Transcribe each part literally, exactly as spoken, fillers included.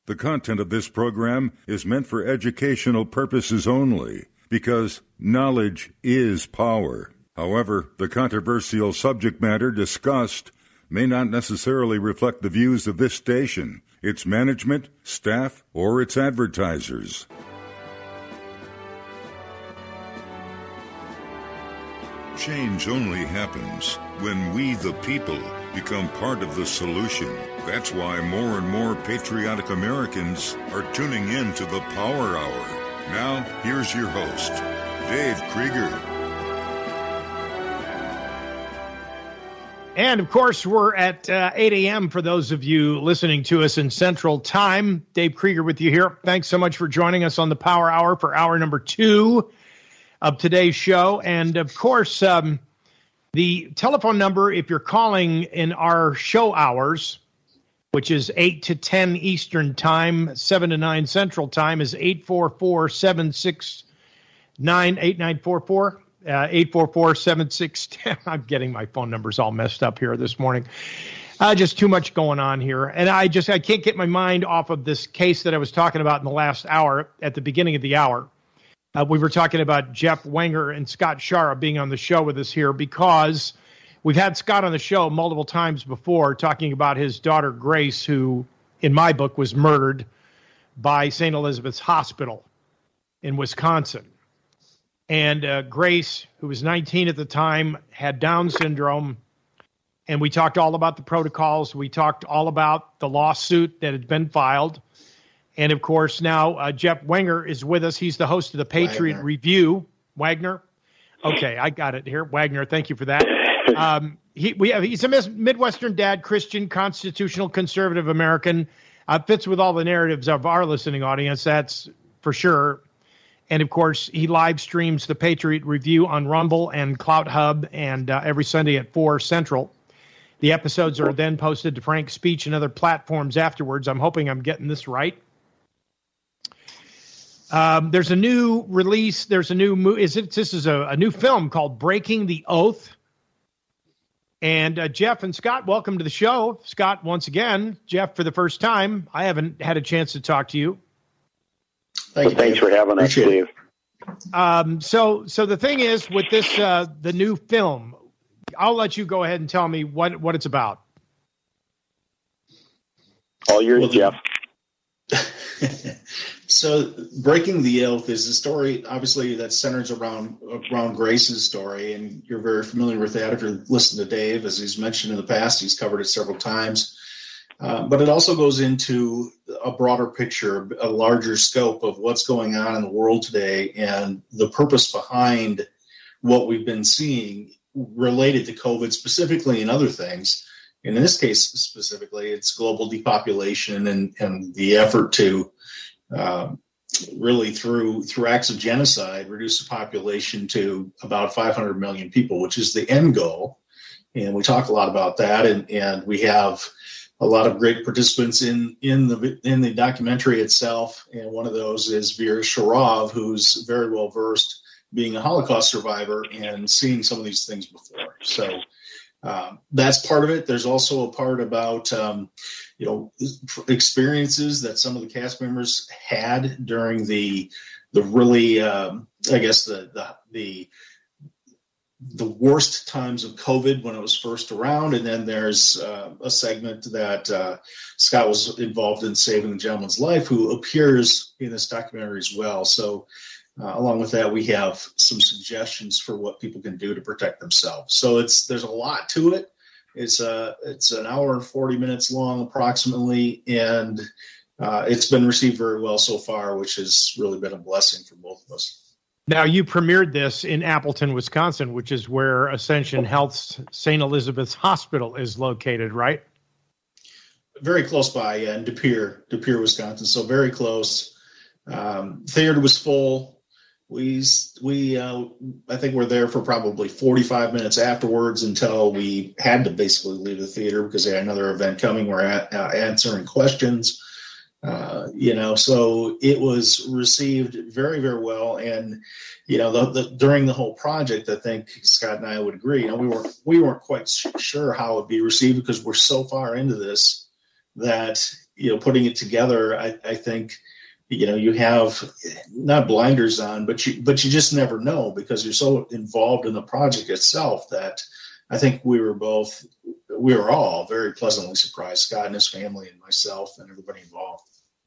The content of this program is meant for educational purposes only, because knowledge is power. However, the controversial subject matter discussed may not necessarily reflect the views of this station, its management, staff, or its advertisers. Change only happens when we, the people, become part of the solution. That's why more and more patriotic Americans are tuning in to the Power Hour. Now, here's your host, Dave Krieger. And, of course, we're at uh, eight a.m. for those of you listening to us in Central Time. Dave Krieger with you here. Thanks so much for joining us on the Power Hour for hour number two of today's show. And, of course, um, the telephone number, if you're calling in our show hours, which is eight to ten Eastern Time, seven to nine Central Time, is eight four four, seven six nine, eight nine four four. Uh, eight four four, seven six one zero. I'm getting my phone numbers all messed up here this morning. Uh, just too much going on here. And I just I can't get my mind off of this case that I was talking about in the last hour, at the beginning of the hour. Uh, we were talking about Jeff Wenger and Scott Schara being on the show with us here because we've had Scott on the show multiple times before talking about his daughter Grace, who, in my book, was murdered by Saint Elizabeth's Hospital in Wisconsin. And uh, Grace, who was nineteen at the time, had Down syndrome. And we talked all about the protocols. We talked all about the lawsuit that had been filed. And, of course, now uh, Jeff Wenger is with us. He's the host of the Patriot Wagner. Review. Wagner? Okay, I got it here. Wagner, thank you for that. Um, he, we have, he's a Midwestern dad, Christian, constitutional, conservative American. Uh, fits with all the narratives of our listening audience, that's for sure. And, of course, he live streams the Patriot Review on Rumble and Clout Hub and uh, every Sunday at four Central. The episodes are then posted to Frank's Speech and other platforms afterwards. I'm hoping I'm getting this right. Um, there's a new release. There's a new movie. Is it? This is a, a new film called Breaking the Oath. And uh, Jeff and Scott, welcome to the show. Scott, once again. Jeff, for the first time. I haven't had a chance to talk to you. Thank you, Thanks for having us, Dave. Um, so, so the thing is with this, uh, the new film, I'll let you go ahead and tell me what, what it's about. All yours, well, Jeff. So, Breaking the Oath is a story, obviously, that centers around around Grace's story, and you're very familiar with that if you listen to Dave. As he's mentioned in the past, he's covered it several times. Uh, but it also goes into a broader picture, a larger scope of what's going on in the world today and the purpose behind what we've been seeing related to COVID specifically and other things. And in this case specifically, it's global depopulation and, and the effort to uh, really through through acts of genocide reduce the population to about five hundred million people, which is the end goal. And we talk a lot about that, and, and we have a lot of great participants in, in the in the documentary itself, and one of those is Vera Sharav, who's very well versed, being a Holocaust survivor and seeing some of these things before. So uh, that's part of it. There's also a part about um, you know experiences that some of the cast members had during the the really um, I guess the the the the worst times of COVID when it was first around. And then there's uh, a segment that uh, Scott was involved in saving the gentleman's life, who appears in this documentary as well. So uh, along with that, we have some suggestions for what people can do to protect themselves. So it's, there's a lot to it. It's a, it's an hour and forty minutes long approximately. And uh, it's been received very well so far, which has really been a blessing for both of us. Now, you premiered this in Appleton, Wisconsin, which is where Ascension Health's Saint Elizabeth's Hospital is located, right? Very close by, yeah, in De Pere, De Pere, Wisconsin. So very close. Um, theater was full. We, we, uh, I think we're there for probably forty-five minutes afterwards until we had to basically leave the theater because they had another event coming. We're at, uh, answering questions. Uh, you know, so it was received very, very well. And, you know, the, the, during the whole project, I think Scott and I would agree, you know, we weren't, we weren't quite sure how it would be received because we're so far into this that you know, putting it together, I, I think, you know, you have not blinders on, but you, but you just never know because you're so involved in the project itself that I think we were both, we were all very pleasantly surprised, Scott and his family and myself and everybody involved.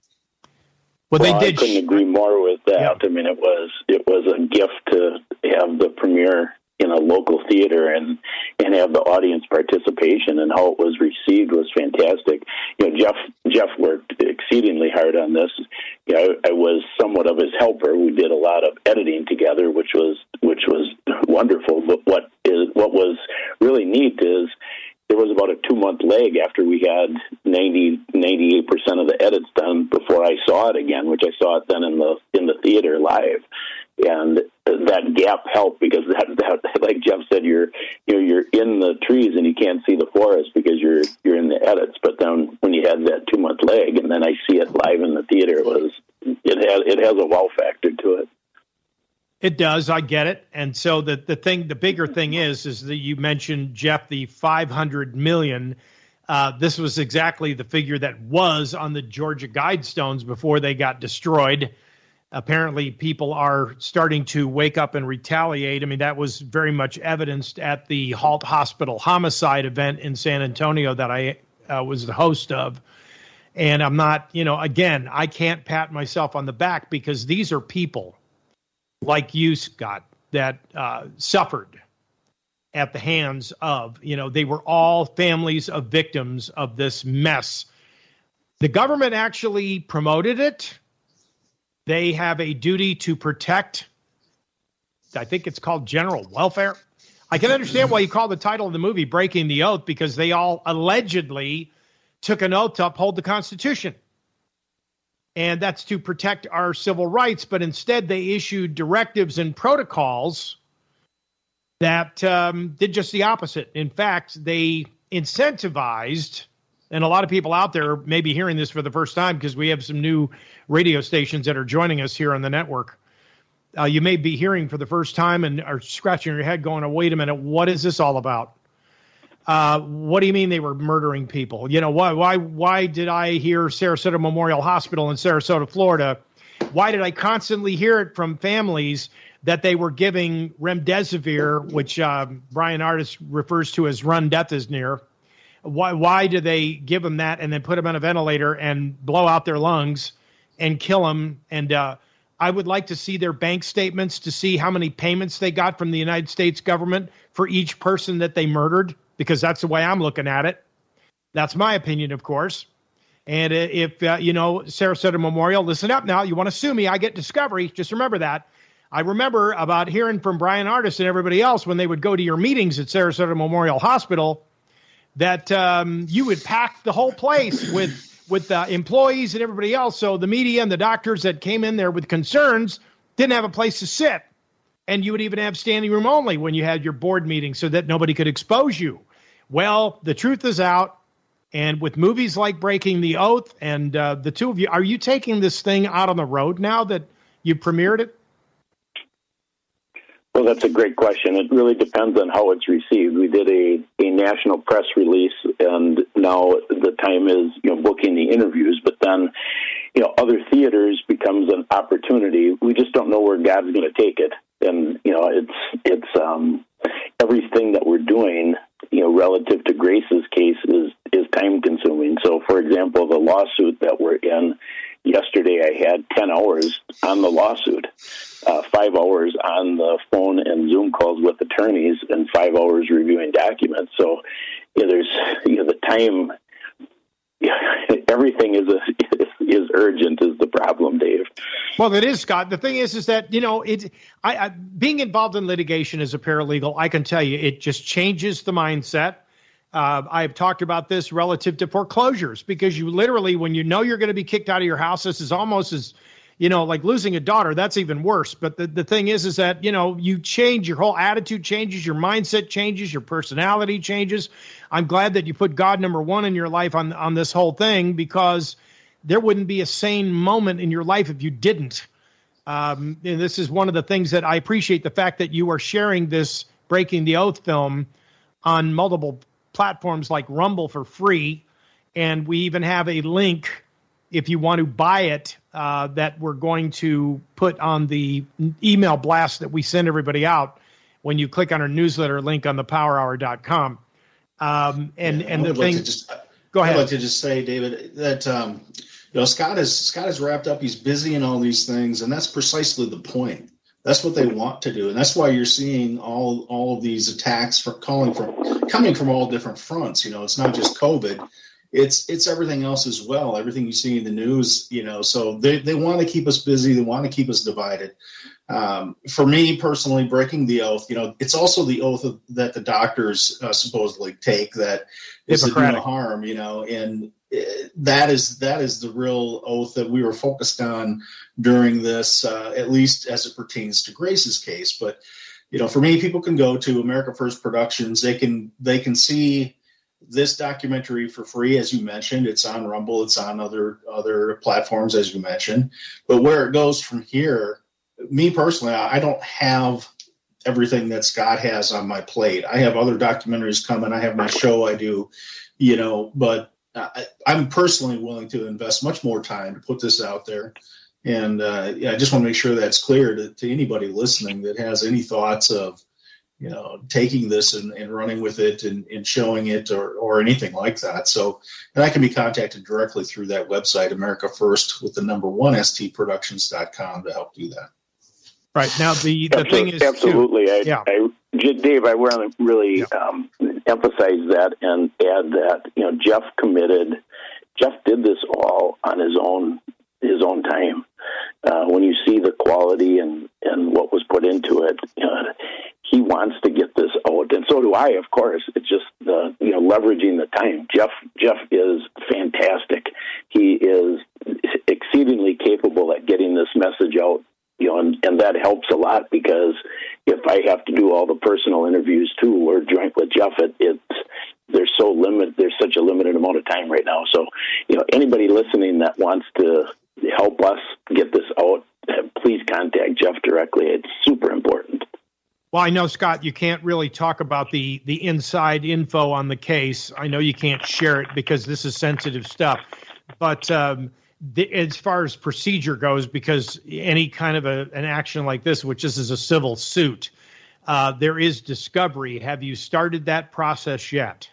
Well, well they did. I couldn't agree more with that. Yeah. I mean, it was, it was a gift to have the premiere in a local theater and, and have the audience participation, and how it was received was fantastic. You know, Jeff, Jeff worked exceedingly hard on this. You know, I, I was somewhat of his helper. We did a lot of editing together, which was, which was wonderful. But what is, what was really neat is there was about a two month lag after we had ninety, ninety-eight percent of the edits done before I saw it again, which I saw it then in the, in the theater live. And that gap helped because that, that, like Jeff said, you're, you know, you're in the trees and you can't see the forest because you're, you're in the edits. But then when you had that two month lag and then I see it live in the theater, it was, it has, it has a wow factor to it. It does. I get it. And so the, the thing, the bigger thing is, is that you mentioned, Jeff, the five hundred million. Uh, this was exactly the figure that was on the Georgia Guidestones before they got destroyed. Apparently, people are starting to wake up and retaliate. I mean, that was very much evidenced at the Halt Hospital homicide event in San Antonio that I uh, was the host of. And I'm not, you know, again, I can't pat myself on the back because these are people like you, Scott, that uh, suffered at the hands of, you know, they were all families of victims of this mess. The government actually promoted it. They have a duty to protect, I think it's called general welfare. I can understand why you call the title of the movie Breaking the Oath, because they all allegedly took an oath to uphold the Constitution. And that's to protect our civil rights. But instead, they issued directives and protocols that um, did just the opposite. In fact, they incentivized, and a lot of people out there may be hearing this for the first time because we have some new radio stations that are joining us here on the network. Uh, you may be hearing for the first time and are scratching your head going, oh, wait a minute, what is this all about? Uh, what do you mean they were murdering people? You know, why, why, why did I hear Sarasota Memorial Hospital in Sarasota, Florida? Why did I constantly hear it from families that they were giving remdesivir, which uh, Brian Artis refers to as run death is near? Why, why do they give them that and then put them on a ventilator and blow out their lungs and kill them? And uh, I would like to see their bank statements to see how many payments they got from the United States government for each person that they murdered, because that's the way I'm looking at it. That's my opinion, of course. And if, uh, you know, Sarasota Memorial, listen up now. You want to sue me, I get discovery. Just remember that. I remember about hearing from Brian Artis and everybody else when they would go to your meetings at Sarasota Memorial Hospital that um, you would pack the whole place with with uh, employees and everybody else. So the media and the doctors that came in there with concerns didn't have a place to sit. And you would even have standing room only when you had your board meeting so that nobody could expose you. Well, the truth is out. And with movies like Breaking the Oath and uh, the two of you, are you taking this thing out on the road now that you premiered it? Well, that's a great question. It really depends on how it's received. We did a, a national press release, and now the time is, you know, booking the interviews. But then, you know, other theaters becomes an opportunity. We just don't know where God's going to take it. And, you know, it's it's um, everything that we're doing, you know, relative to Grace's case is, is time consuming. So, for example, the lawsuit that we're in, yesterday I had ten hours on the lawsuit, uh, five hours on the phone and Zoom calls with attorneys, and five hours reviewing documents. So, you know, there's, you know, the time, everything is a, is urgent is the problem, Dave. Well, it is, Scott. The thing is, is that, you know, it's, I, I, being involved in litigation as a paralegal, I can tell you it just changes the mindset. Uh, I've talked about this relative to foreclosures, because you literally, when you know you're going to be kicked out of your house, this is almost as, you know, like losing a daughter. That's even worse. But the, the thing is, is that, you know, you change, your whole attitude changes, your mindset changes, your personality changes. I'm glad that you put God number one in your life on, on this whole thing, because there wouldn't be a sane moment in your life if you didn't. Um, and this is one of the things that I appreciate, the fact that you are sharing this Breaking the Oath film on multiple platforms like Rumble for free. And we even have a link, if you want to buy it, uh, that we're going to put on the email blast that we send everybody out when you click on our newsletter link on the power hour dot com. Um, and yeah, and the like thing, just, go ahead. I'd like to just say, David, that um, you know Scott is Scott is wrapped up. He's busy in all these things, and that's precisely the point. That's what they want to do, and that's why you're seeing all all of these attacks for calling from coming from all different fronts. You know, it's not just COVID. It's it's everything else as well. Everything you see in the news, you know. So they, they want to keep us busy. They want to keep us divided. Um, for me personally, breaking the oath, you know, it's also the oath of, that the doctors uh, supposedly take that is to do no harm, you know, and it, that is that is the real oath that we were focused on during this, uh, at least as it pertains to Grace's case. But you know, for me, people can go to America First Productions. They can they can see this documentary for free, as you mentioned. It's on Rumble. It's on other other platforms, as you mentioned. But where it goes from here, me personally, I don't have everything that Scott has on my plate. I have other documentaries coming. I have my show I do, you know, but I, I'm personally willing to invest much more time to put this out there. And uh, yeah, I just want to make sure that's clear to, to anybody listening that has any thoughts of, you know, taking this and, and running with it and, and showing it or, or anything like that. So, and I can be contacted directly through that website, America First with the number one S T productions dot com, to help do that. Right. Now, the, the thing is, absolutely. Too, I, yeah. I, Dave, I want to really yeah. um, emphasize that and add that, you know, Jeff committed, Jeff did this all on his own, his own time. Uh, when you see the quality and, and what was put into it, you know, he wants to get this out, and so do I, of course. It's just, uh, you know, leveraging the time. Jeff Jeff is fantastic. He is exceedingly capable at getting this message out, you know, and, and that helps a lot because if I have to do all the personal interviews too, or joint with Jeff, it, it's there's so limit. There's such a limited amount of time right now. So, you know, anybody listening that wants to help us get this out, please contact Jeff directly. It's super important. Well, I know, Scott, you can't really talk about the, the inside info on the case. I know you can't share it because this is sensitive stuff. But um, the, as far as procedure goes, because any kind of a, an action like this, which this is a civil suit, uh, there is discovery. Have you started that process yet?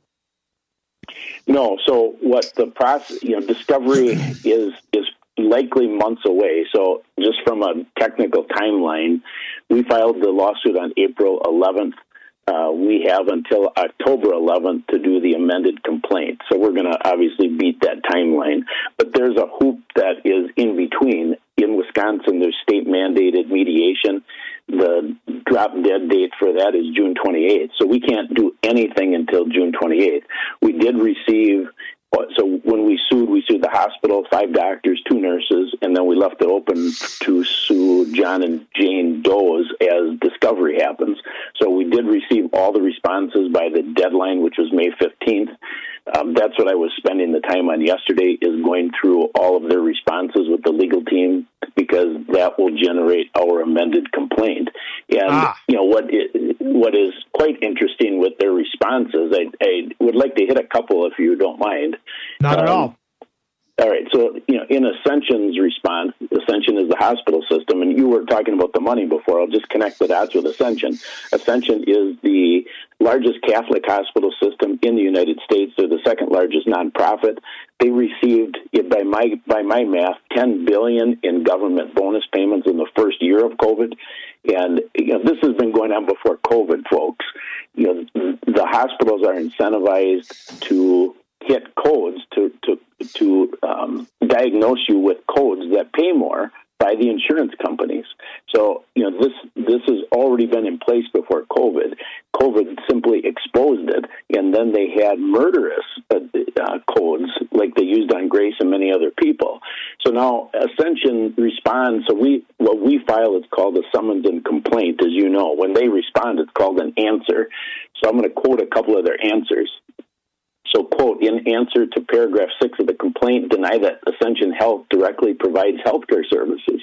No. So what the process, you know, discovery is is likely months away. So just from a technical timeline, we filed the lawsuit on April eleventh. Uh, we have until October eleventh to do the amended complaint. So we're going to obviously beat that timeline. But there's a hoop that is in between. In Wisconsin, there's state-mandated mediation. The drop-dead date for that is June twenty-eighth. So we can't do anything until June twenty-eighth. We did receive... So when we sued, we sued the hospital, five doctors, two nurses, and then we left it open to sue John and Jane Doe's as discovery happens. So we did receive all the responses by the deadline, which was May fifteenth. Um, that's what I was spending the time on yesterday, is going through all of their responses with the legal team, because that will generate our amended complaint. And, ah. you know, what is, what is quite interesting with their responses, I, I would like to hit a couple if you don't mind. Not um, at all. All right. So, you know, in Ascension's response, Ascension is the hospital system, and you were talking about the money before. I'll just connect the dots with Ascension. Ascension is the largest Catholic hospital system in the United States. They're the second largest nonprofit. They received, by my by my math, ten billion dollars in government bonus payments in the first year of COVID. And you know, this has been going on before COVID, folks. You know, the hospitals are incentivized to hit codes to to to um, diagnose you with codes that pay more by the insurance companies. So, you know, this this has already been in place before COVID. COVID simply exposed it, and then they had murderous uh, uh, codes like they used on Grace and many other people. So now Ascension responds. So we what we file is called a summons and complaint, as you know. When they respond, it's called an answer. So I'm going to quote a couple of their answers. So, quote, in answer to paragraph six of the complaint, deny that Ascension Health directly provides healthcare services.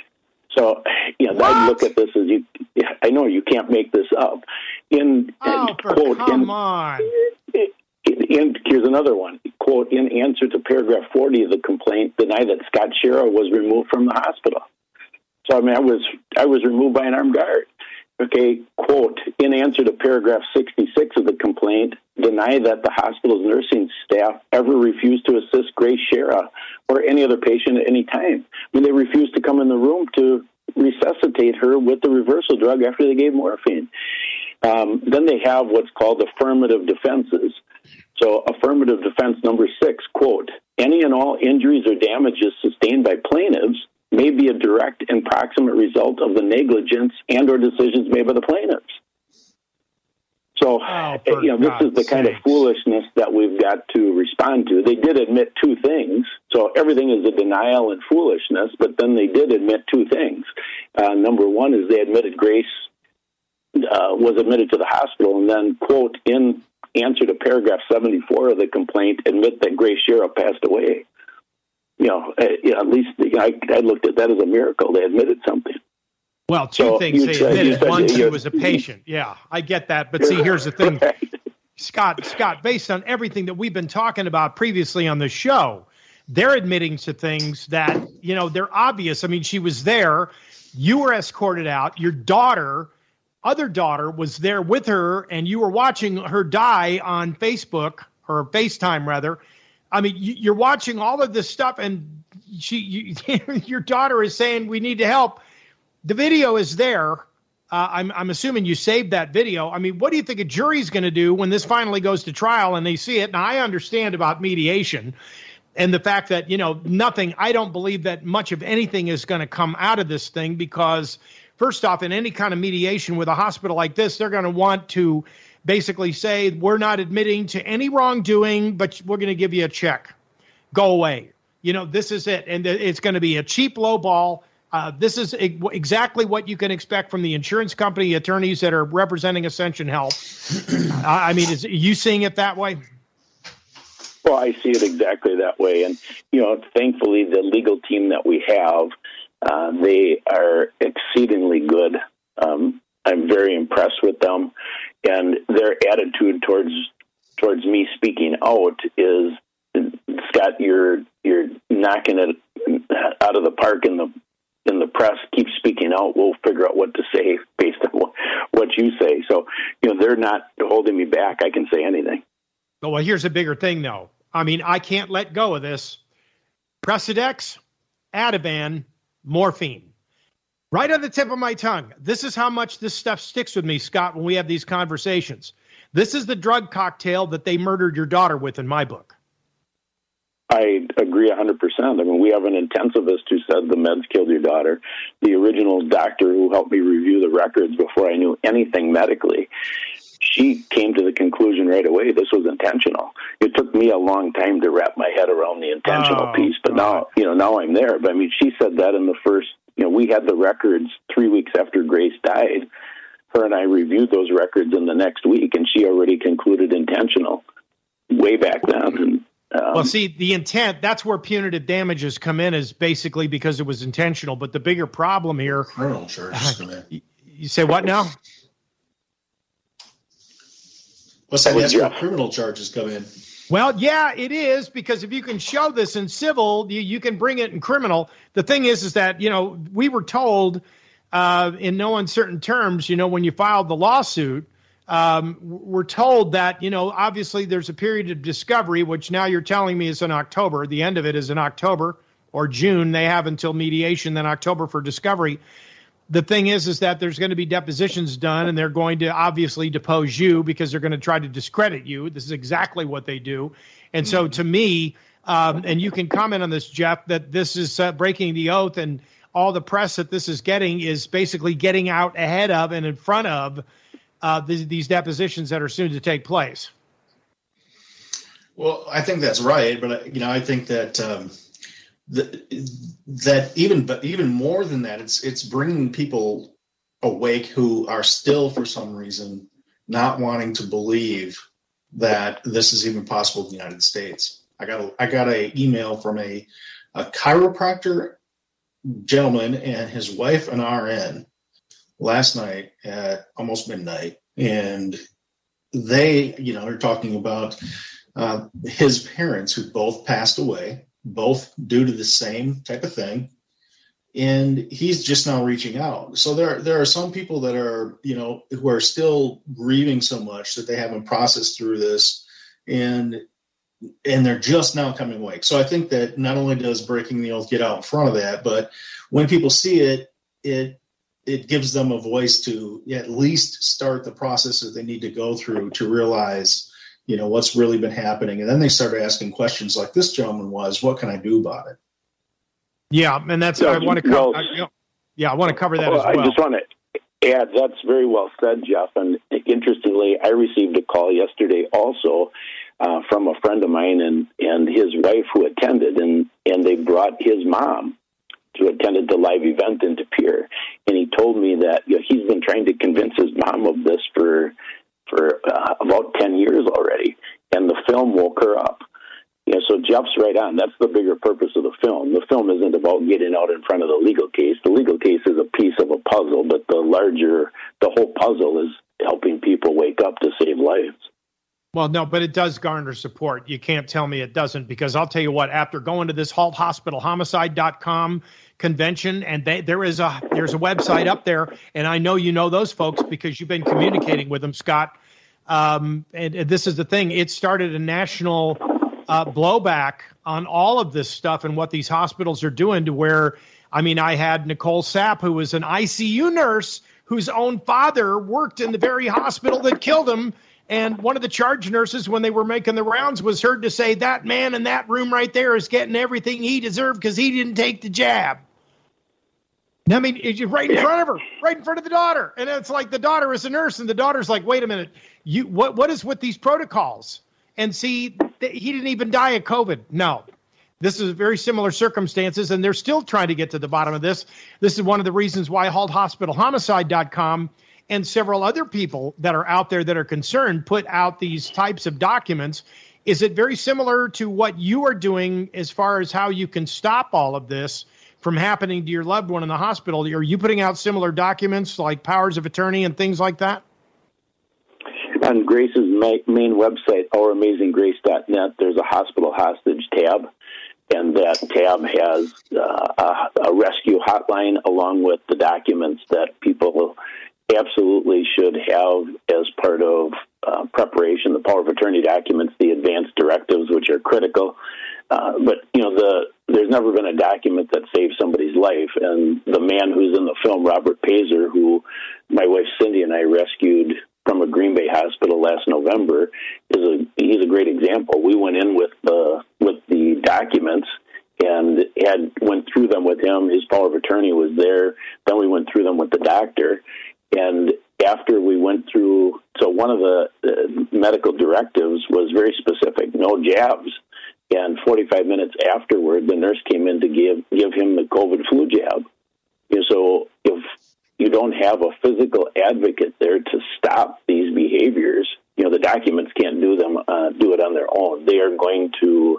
So, you know, I look at this as you, I know you can't make this up. In, oh, and, for quote, come in, on. And here's another one. Quote, in answer to paragraph forty of the complaint, deny that Scott Schara was removed from the hospital. So, I mean, I was I was removed by an armed guard. Okay, quote, in answer to paragraph sixty-six of the complaint, deny that the hospital's nursing staff ever refused to assist Grace Schara or any other patient at any time. I mean, they refused to come in the room to resuscitate her with the reversal drug after they gave morphine. Um, then they have what's called affirmative defenses. So affirmative defense number six, quote, any and all injuries or damages sustained by plaintiffs may be a direct and proximate result of the negligence and or decisions made by the plaintiffs. So, oh, you know, this God's is the kind sakes. of foolishness that we've got to respond to. They did admit two things. So everything is a denial and foolishness, but then they did admit two things. Uh, number one is they admitted Grace uh, was admitted to the hospital, and then, quote, in answer to paragraph seventy-four of the complaint, admit that Grace Schara passed away. You know, uh, you know, at least you know, I, I looked at that as a miracle. They admitted something. Well, two So things you they said- you admitted. said One, that she you- was a patient. Yeah, I get that. But see, here's the thing. Scott, Scott, based on everything that we've been talking about previously on the show, they're admitting to things that, you know, they're obvious. I mean, she was there. You were escorted out. Your daughter, other daughter, was there with her, and you were watching her die on Facebook, or FaceTime, rather. I mean, you, you're watching all of this stuff, and she, you, your daughter is saying, we need to help. The video is there. Uh, I'm, I'm assuming you saved that video. I mean, what do you think a jury's going to do when this finally goes to trial and they see it? Now, I understand about mediation and the fact that, you know, nothing, I don't believe that much of anything is going to come out of this thing because, first off, in any kind of mediation with a hospital like this, they're going to want to basically say, we're not admitting to any wrongdoing, but we're going to give you a check. Go away. You know, this is it. And it's going to be a cheap low ball. Uh, this is e- exactly what you can expect from the insurance company attorneys that are representing Ascension Health. I mean, is you seeing it that way? Well, I see it exactly that way. And, you know, thankfully, the legal team that we have, uh, they are exceedingly good. Um, I'm very impressed with them. And their attitude towards towards me speaking out is, Scott, you're you're knocking it out of the park in the in the press. Keep speaking out. We'll figure out what to say based on what, what you say. So, you know, they're not holding me back. I can say anything. Oh, well, here's a bigger thing, though. I mean, I can't let go of this. Precedex, Ativan, morphine. Right on the tip of my tongue. This is how much this stuff sticks with me, Scott, when we have these conversations. This is the drug cocktail that they murdered your daughter with in my book. I agree one hundred percent. I mean, we have an intensivist who said the meds killed your daughter. The original doctor who helped me review the records before I knew anything medically, she came to the conclusion right away this was intentional. It took me a long time to wrap my head around the intentional oh, piece, but God. now, you know, now I'm there. But I mean, she said that in the first, you know, we had the records three weeks after Grace died. Her and I reviewed those records in the next week, and she already concluded intentional way back then. And Um, well, see, the intent, that's where punitive damages come in, is basically because it was intentional. But the bigger problem here. Criminal charges come in. You, you say what now? Well, so that's where criminal charges come in. Well, yeah, it is, because if you can show this in civil, you, you can bring it in criminal. The thing is, is that, you know, we were told uh, in no uncertain terms, you know, when you filed the lawsuit, Um, we're told that, you know, obviously there's a period of discovery, which now you're telling me is in October. The end of it is in October or June. They have until mediation, then October for discovery. The thing is, is that there's going to be depositions done, and they're going to obviously depose you because they're going to try to discredit you. This is exactly what they do. And so to me, um, and you can comment on this, Jeff, that this is uh, breaking the oath, and all the press that this is getting is basically getting out ahead of and in front of Uh, these, these depositions that are soon to take place. Well, I think that's right, but you know, I think that um, the, that even but even more than that, it's it's bringing people awake who are still, for some reason, not wanting to believe that this is even possible in the United States. I got a, I got a email from a, a chiropractor gentleman and his wife, an R N, last night at almost midnight, and they, you know, are talking about uh, his parents, who both passed away, both due to the same type of thing. And he's just now reaching out. So there, there are some people that are, you know, who are still grieving so much that they haven't processed through this, and and they're just now coming awake. So I think that not only does Breaking the Oath get out in front of that, but when people see it, it it gives them a voice to at least start the process that they need to go through to realize, you know, what's really been happening. And then they start asking questions like this gentleman was, what can I do about it? Yeah, and that's yeah, I want to cover. Well, I, yeah, I want to cover that well, as well. I just want to add that's very well said, Jeff. And interestingly, I received a call yesterday also uh, from a friend of mine and, and his wife who attended, and, and they brought his mom to attend the live event in De Pere. And he told me that, you know, he's been trying to convince his mom of this for for uh, about ten years already, and the film woke her up. Yeah, so Jeff's right on. That's the bigger purpose of the film. The film isn't about getting out in front of the legal case. The legal case is a piece of a puzzle, but the larger, the whole puzzle is helping people wake up to save lives. Well, no, but it does garner support. You can't tell me it doesn't, because I'll tell you what, after going to this halt hospital homicide dot com convention, and they, there is a there's a website up there, and I know you know those folks because you've been communicating with them, Scott. Um, and, and this is the thing. It started a national Uh, blowback on all of this stuff and what these hospitals are doing, to where, I mean, I had Nicole Sapp, who was an I C U nurse whose own father worked in the very hospital that killed him. And one of the charge nurses, when they were making the rounds, was heard to say, that man in that room right there is getting everything he deserved because he didn't take the jab. I mean, it's right in front of her, right in front of the daughter. And it's like the daughter is a nurse, and the daughter's like, wait a minute, you what what is with these protocols? And see, he didn't even die of COVID. No, this is very similar circumstances, and they're still trying to get to the bottom of this. This is one of the reasons why halt hospital homicide dot com and several other people that are out there that are concerned put out these types of documents. Is it very similar to what you are doing as far as how you can stop all of this from happening to your loved one in the hospital? Are you putting out similar documents like powers of attorney and things like that? On Grace's main website, our amazing grace dot net, there's a hospital hostage tab, and that tab has uh, a, a rescue hotline along with the documents that people absolutely should have as part of uh, preparation, the power of attorney documents, the advance directives, which are critical. Uh, but, you know, the there's never been a document that saved somebody's life. And the man who's in the film, Robert Pazer, who my wife Cindy and I rescued from a Green Bay hospital last November, is a he's a great example. We went in with the with the documents and had went through them with him. His power of attorney was there. Then we went through them with the doctor. And after we went through, so one of the uh, medical directives was very specific: no jabs. And forty-five minutes afterward, the nurse came in to give give him the COVID flu jab. And so if you don't have a physical advocate there to stop these behaviors, you know, the documents can't do them, uh, do it on their own. They are going to,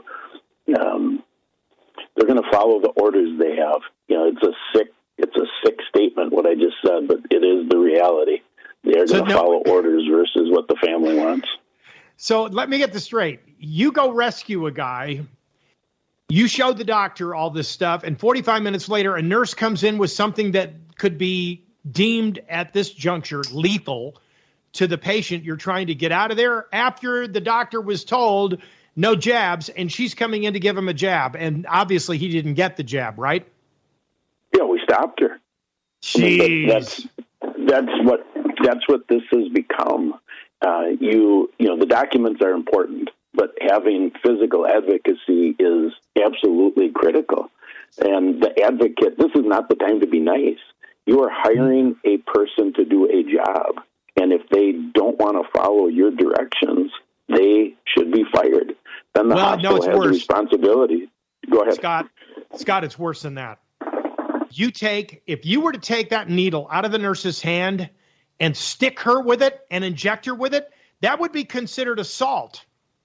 um, they're going to follow the orders they have. You know, it's a sick, it's a sick statement, what I just said, but it is the reality. They are so going to no, follow orders versus what the family wants. So let me get this straight. You go rescue a guy, you show the doctor all this stuff, and forty-five minutes later, a nurse comes in with something that could be deemed at this juncture lethal to the patient you're trying to get out of there, after the doctor was told no jabs, and she's coming in to give him a jab. And obviously he didn't get the jab, right? Yeah, we stopped her. Jeez. I mean, that's, that's what, that's what this has become. Uh, you, you know, the documents are important, but having physical advocacy is absolutely critical. And the advocate, this is not the time to be nice. You are hiring a person to do a job, and if they don't want to follow your directions, they should be fired. Then the well, hospital no, has worse. a responsibility. Go ahead. Scott, Scott, it's worse than that. You take, if you were to take that needle out of the nurse's hand and stick her with it and inject her with it, that would be considered assault.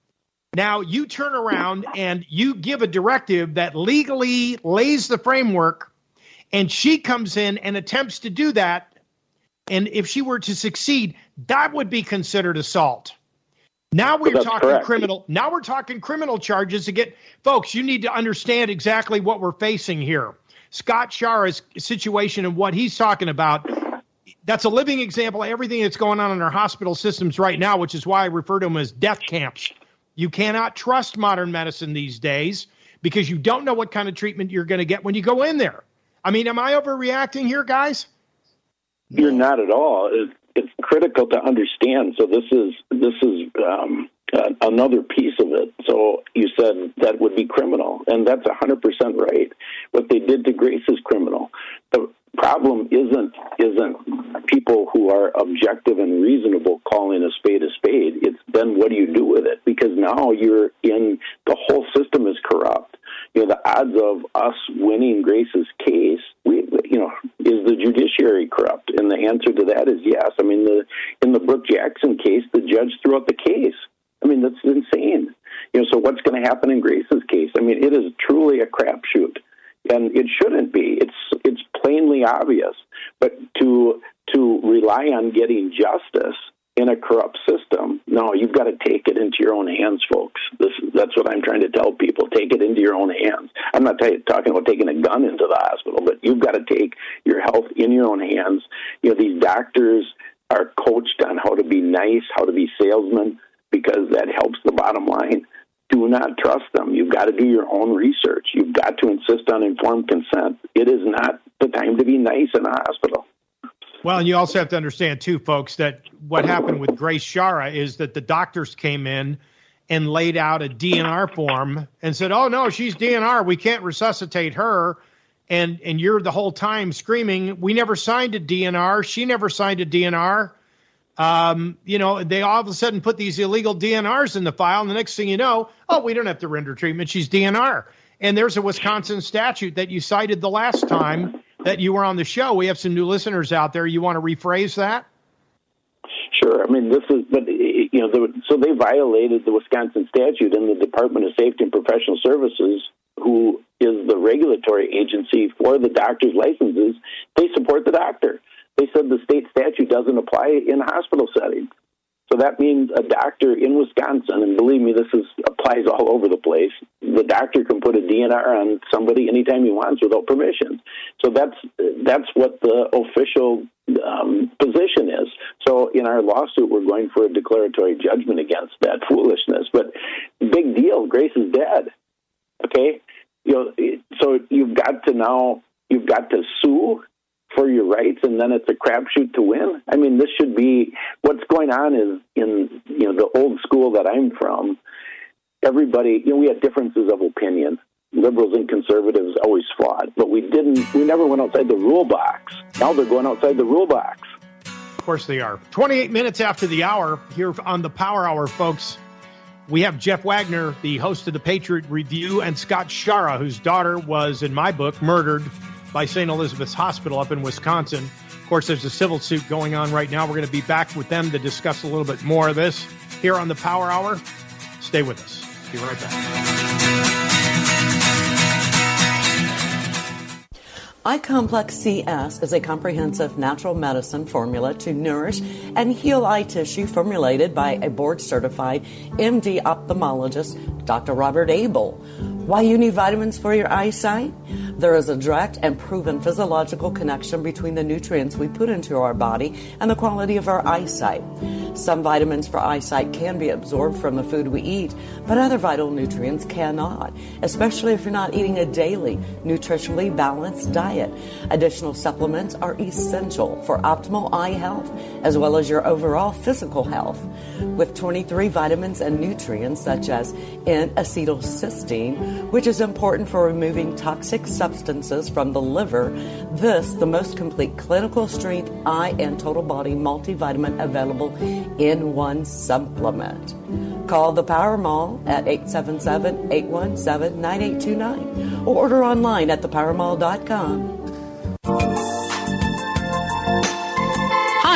Now, you turn around and you give a directive that legally lays the framework, and she comes in and attempts to do that, and if she were to succeed, that would be considered assault. Now we're so talking correct. criminal. Now we're talking criminal charges to get folks. You need to understand exactly what we're facing here. Scott Schara's situation and what he's talking about. That's a living example of everything that's going on in our hospital systems right now, which is why I refer to them as death camps. You cannot trust modern medicine these days because you don't know what kind of treatment you're going to get when you go in there. I mean, am I overreacting here, guys? You're not at all. It's, it's critical to understand. So this is this is um, uh, another piece of it. So you said that would be criminal, and that's one hundred percent right. What they did to Grace is criminal. The problem isn't isn't people who are objective and reasonable calling a spade a spade. It's then what do you do with it? Because now you're in, the whole system is corrupt. You know, the odds of us winning Grace's case, we, you know, is the judiciary corrupt? And the answer to that is yes. I mean, the in the Brooke Jackson case, the judge threw out the case. I mean, that's insane. You know, so what's going to happen in Grace's case? I mean, it is truly a crapshoot, and it shouldn't be. It's it's plainly obvious. But to to rely on getting justice in a corrupt system, no, you've got to take it into your own hands, folks. This that's what I'm trying to tell people. Take it into your own hands. I'm not t- talking about taking a gun into the hospital, but you've got to take your health in your own hands. You know, these doctors are coached on how to be nice, how to be salesmen, because that helps the bottom line. Do not trust them. You've got to do your own research. You've got to insist on informed consent. It is not the time to be nice in a hospital. Well, and you also have to understand, too, folks, that what happened with Grace Schara is that the doctors came in and laid out a D N R form and said, oh, no, she's D N R. We can't resuscitate her. And and you're the whole time screaming, we never signed a D N R. She never signed a D N R. Um, you know, they all of a sudden put these illegal D N Rs in the file. And the next thing you know, oh, we don't have to render treatment. She's D N R. And there's a Wisconsin statute that you cited the last time that you were on the show. We have some new listeners out there. You want to rephrase that? Sure. I mean, this is, but, you know, the, so they violated the Wisconsin statute, and the Department of Safety and Professional Services, who is the regulatory agency for the doctor's licenses, they support the doctor. They said the state statute doesn't apply in a hospital setting. So that means a doctor in Wisconsin, and believe me, this is applies all over the place, the doctor can put a D N R on somebody anytime he wants without permission. So that's that's what the official um, position is. So in our lawsuit, we're going for a declaratory judgment against that foolishness. But big deal, Grace is dead. Okay? You know, so you've got to now, you've got to sue for your rights, and then it's a crapshoot to win. I mean, this should be, what's going on is in, you know, the old school that I'm from, everybody, you know, we had differences of opinion. Liberals and conservatives always fought, but we didn't, we never went outside the rule box. Now they're going outside the rule box. Of course they are. twenty-eight minutes after the hour here on the Power Hour, folks. We have Jeff Wagner, the host of the Patriot Review, and Scott Schara, whose daughter was, in my book, murdered by Saint Elizabeth's Hospital up in Wisconsin. Of course, there's a civil suit going on right now. We're going to be back with them to discuss a little bit more of this here on the Power Hour. Stay with us. Be right back. iComplex C S is a comprehensive natural medicine formula to nourish and heal eye tissue formulated by a board-certified M D ophthalmologist, Doctor Robert Abel. Why you need vitamins for your eyesight? There is a direct and proven physiological connection between the nutrients we put into our body and the quality of our eyesight. Some vitamins for eyesight can be absorbed from the food we eat, but other vital nutrients cannot, especially if you're not eating a daily, nutritionally balanced diet. Additional supplements are essential for optimal eye health, as well as your overall physical health. With twenty-three vitamins and nutrients such as N-acetylcysteine, which is important for removing toxic substances from the liver, this, the most complete clinical strength eye and total body multivitamin available in one supplement. Call the Power Mall at eight seven seven, eight one seven, nine eight two nine or order online at the power mall dot com. Hi,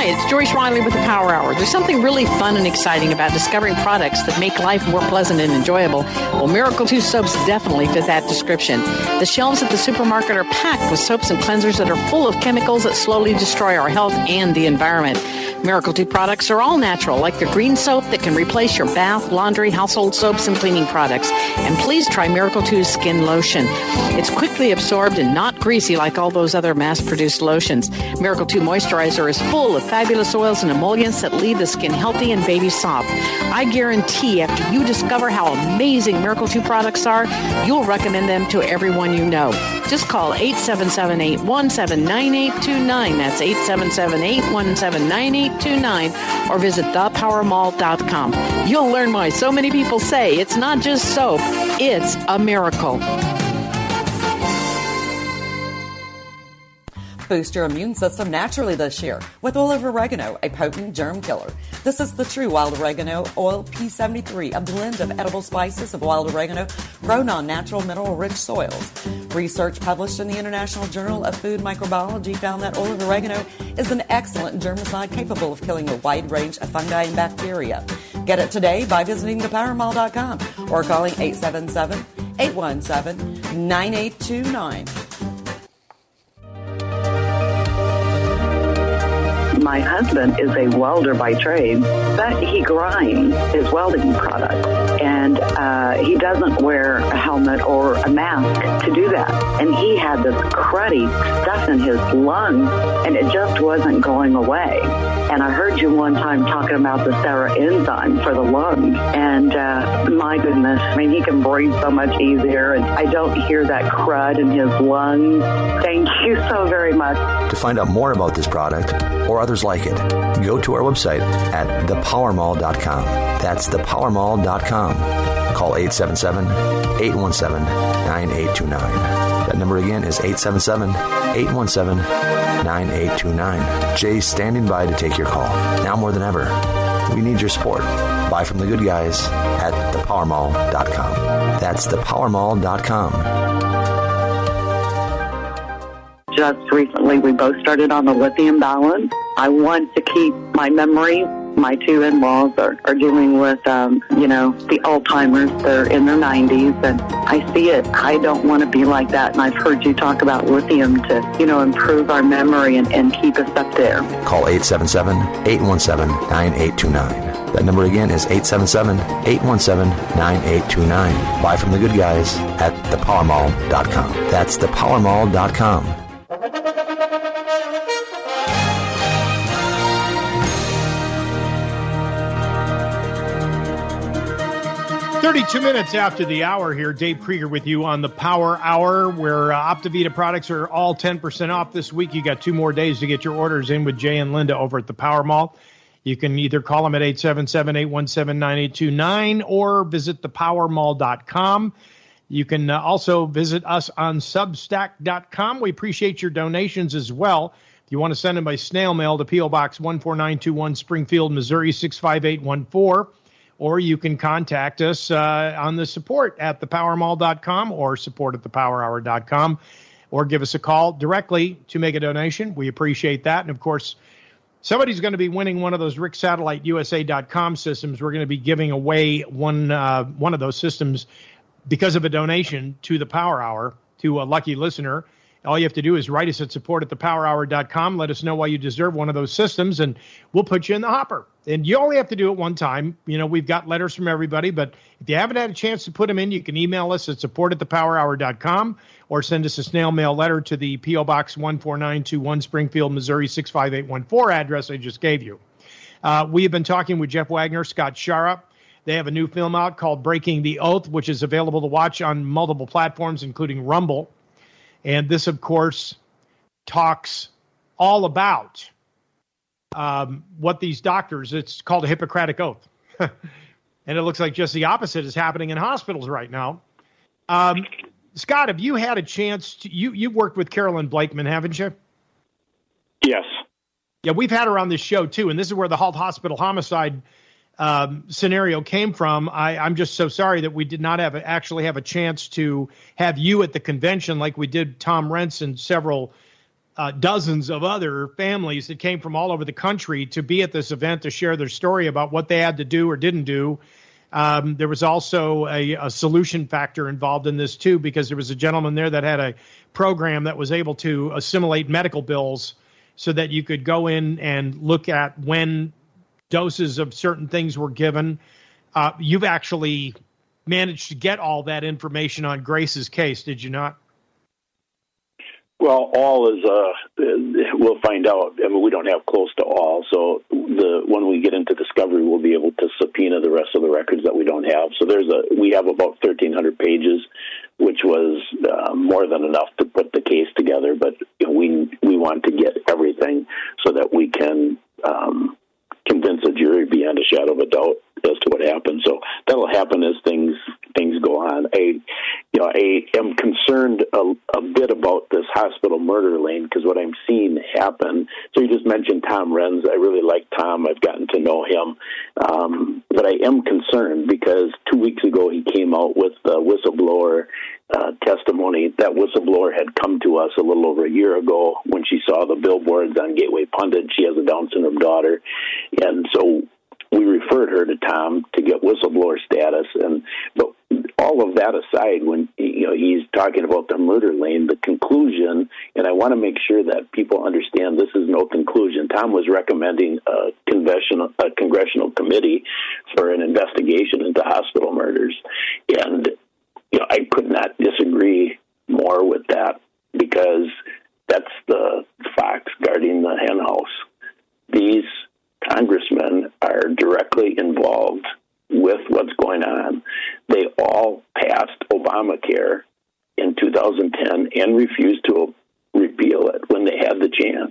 it's Joyce Riley with the Power Hour. There's something really fun and exciting about discovering products that make life more pleasant and enjoyable. Well, Miracle two soaps definitely fit that description. The shelves at the supermarket are packed with soaps and cleansers that are full of chemicals that slowly destroy our health and the environment. Miracle two products are all natural, like the green soap that can replace your bath, laundry, household soaps, and cleaning products. And please try Miracle two's Skin Lotion. It's quickly absorbed and not greasy like all those other mass-produced lotions. Miracle two Moisturizer is full of fabulous oils and emollients that leave the skin healthy and baby soft. I guarantee after you discover how amazing Miracle two products are, you'll recommend them to everyone you know. Just call eight seven seven, eight one seven, nine eight two nine. That's eight seven seven, eight one seven, nine eight two nine, or visit the power mall dot com. You'll learn why so many people say it's not just soap, it's a miracle. Boost your immune system naturally this year with oil of oregano, a potent germ killer. This is the true wild oregano oil P seventy-three, a blend of edible spices of wild oregano grown on natural mineral-rich soils. Research published in the International Journal of Food Microbiology found that oil of oregano is an excellent germicide capable of killing a wide range of fungi and bacteria. Get it today by visiting the power mall dot com or calling eight seven seven, eight one seven, nine eight two nine. My husband is a welder by trade, but he grinds his welding product, and uh, he doesn't wear a helmet or a mask to do that. And he had this cruddy stuff in his lungs, and it just wasn't going away. And I heard you one time talking about the Sarah enzyme for the lungs, and uh, my goodness, I mean, he can breathe so much easier, and I don't hear that crud in his lungs. Thank you so very much. To find out more about this product or others like it, go to our website at the power mall dot com. That's the power mall dot com. Call eight seven seven, eight one seven, nine eight two nine. That number again is eight seven seven, eight one seven, nine eight two nine. Jay's standing by to take your call. Now more than ever, we need your support. Buy from the good guys at the power mall dot com. That's the power mall dot com. Just recently, we both started on the lithium balance. I want to keep my memory. My two in-laws are, are dealing with, um, you know, the Alzheimer's. They're in their nineties, and I see it. I don't want to be like that, and I've heard you talk about lithium to, you know, improve our memory and, and keep us up there. Call eight seven seven, eight one seven, nine eight two nine. That number again is eight seven seven, eight one seven, nine eight two nine. Buy from the good guys at the power mall dot com. That's the power mall dot com. thirty-two minutes after the hour here, Dave Krieger with you on the Power Hour, where uh, Optavita products are all ten percent off this week. You got two more days to get your orders in with Jay and Linda over at the Power Mall. You can either call them at eight seven seven, eight one seven, nine eight two nine or visit the power mall dot com. You can uh, also visit us on substack dot com. We appreciate your donations as well. If you want to send them by snail mail to P O Box one four nine two one, Springfield, Missouri six five eight one four. Or you can contact us uh, on the support at the power mall dot com or support at the power hour dot com, or give us a call directly to make a donation. We appreciate that. And, of course, somebody's going to be winning one of those Rick Satellite U S A dot com systems. We're going to be giving away one uh, one of those systems because of a donation to the Power Hour to a lucky listener. All you have to do is write us at support at the power hour dot com. Let us know why you deserve one of those systems, and we'll put you in the hopper. And you only have to do it one time. You know, we've got letters from everybody, but if you haven't had a chance to put them in, you can email us at support at the power hour dot com or send us a snail mail letter to the P O Box one four nine two one, Springfield, Missouri six five eight one four address I just gave you. Uh, we have been talking with Jeff Wagner, Scott Shara. They have a new film out called Breaking the Oath, which is available to watch on multiple platforms, including Rumble. And this, of course, talks all about um, what these doctors, it's called a Hippocratic Oath. And it looks like just the opposite is happening in hospitals right now. Um, Scott, have you had a chance to, you, you've worked with Carolyn Blakeman, haven't you? Yes. Yeah, we've had her on this show, too. And this is where the Halt Hospital homicide um, scenario came from. I, I'm just so sorry that we did not have a, actually have a chance to have you at the convention like we did Tom Rentz and several uh, dozens of other families that came from all over the country to be at this event to share their story about what they had to do or didn't do. Um, there was also a, a solution factor involved in this, too, because there was a gentleman there that had a program that was able to assimilate medical bills so that you could go in and look at when doses of certain things were given. Uh, you've actually managed to get all that information on Grace's case, did you not? Well, all is, uh, we'll find out. I mean, we don't have close to all. So the when we get into discovery, we'll be able to subpoena the rest of the records that we don't have. So there's a, we have about thirteen hundred pages, which was uh, more than enough to put the case together. But you know, we, we want to get everything so that we can um, convince a jury beyond a shadow of a doubt as to what happened. So that'll happen as things things go on. I, you know, I am concerned a, a bit about this hospital murder lane because what I'm seeing happen. So you just mentioned Tom Renz. I really like Tom. I've gotten to know him, um, but I am concerned because two weeks ago he came out with the whistleblower uh, testimony. That whistleblower had come to us a little over a year ago when she saw the billboards on Gateway Pundit. She has a Down syndrome daughter, and so we referred her to Tom to get whistleblower status. And but all of that aside, when you know he's talking about the murder lane, the conclusion, and I want to make sure that people understand this is no conclusion. Tom was recommending a congressional, a congressional committee for an investigation into hospital murders, and you know I could not disagree more with that because that's the fox guarding the hen house. These congressmen are directly involved with what's going on. They all passed Obamacare in two thousand ten and refused to repeal it when they had the chance.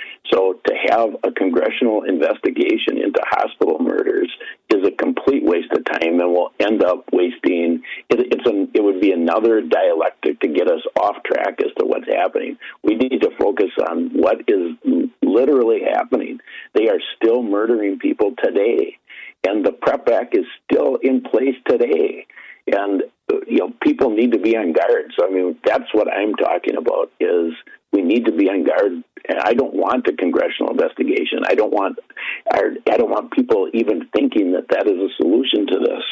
So to have a congressional investigation into hospital murders is a complete waste of time and will end up wasting, it, it's an, it would be another dialectic to get us off track as to what's happening. We need to focus on what is literally happening. They are still murdering people today, and the PrEP Act is still in place today. And, you know, people need to be on guard. So, I mean, that's what I'm talking about is we need to be on guard. And I don't want a congressional investigation. I don't want I don't want people even thinking that that is a solution to this.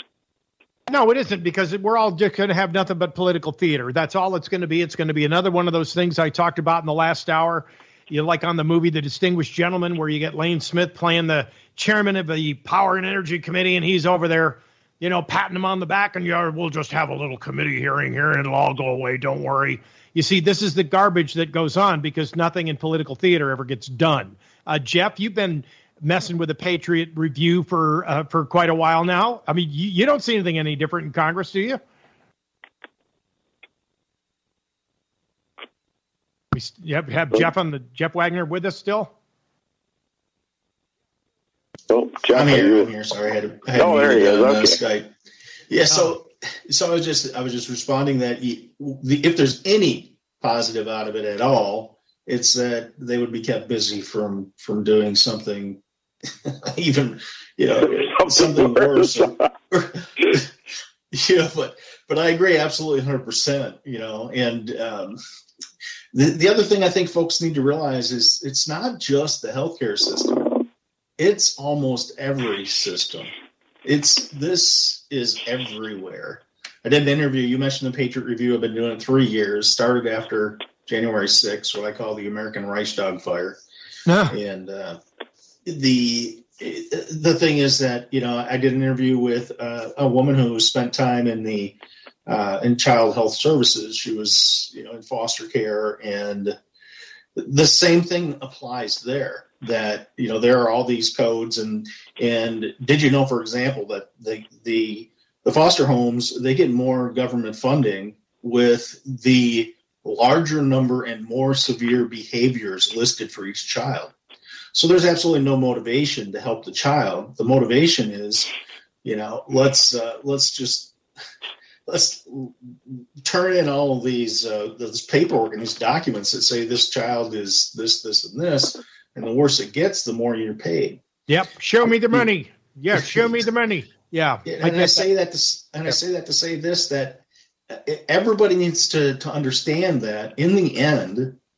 No, it isn't, because we're all just going to have nothing but political theater. That's all it's going to be. It's going to be another one of those things I talked about in the last hour. You know, like on the movie The Distinguished Gentleman, where you get Lane Smith playing the chairman of the Power and Energy Committee, and he's over there, you know, patting him on the back, and you're, we'll just have a little committee hearing here, and it'll all go away. Don't worry. You see, this is the garbage that goes on because nothing in political theater ever gets done. Uh, Jeff, you've been messing with the Patriot Review for uh, for quite a while now. I mean, you, you don't see anything any different in Congress, do you? We you have, have Jeff on the Jeff Wagner with us still. Oh, Jeff, I'm here. I'm here. Sorry, I had. I had oh, there he is. Okay. Skype. Yeah. So, so I was just I was just responding that he, the, if there's any positive out of it at all, it's that they would be kept busy from from doing something even you know something worse. Yeah, but but I agree absolutely one hundred percent. You know, and um, the the other thing I think folks need to realize is it's not just the healthcare system. It's almost every system. It's this is everywhere. I did an interview. You mentioned the Patriot Review. I've been doing it three years. Started after January sixth, what I call the American Reichstag fire. Yeah. And uh, the the thing is that you know I did an interview with uh, a woman who spent time in the uh, in child health services. She was you know in foster care, and the same thing applies there. That you know there are all these codes, and and did you know, for example, that the the the foster homes, they get more government funding with the larger number and more severe behaviors listed for each child. So there's absolutely no motivation to help the child. The motivation is, you know, let's uh, let's just let's turn in all of these uh, this paperwork and these documents that say this child is this, this, and this. And the worse it gets, the more you're paid. Yep. Show me the money. Yeah. Show me the money. Yeah. And, and I say that to, and I say that to say this, that everybody needs to, to understand that in the end,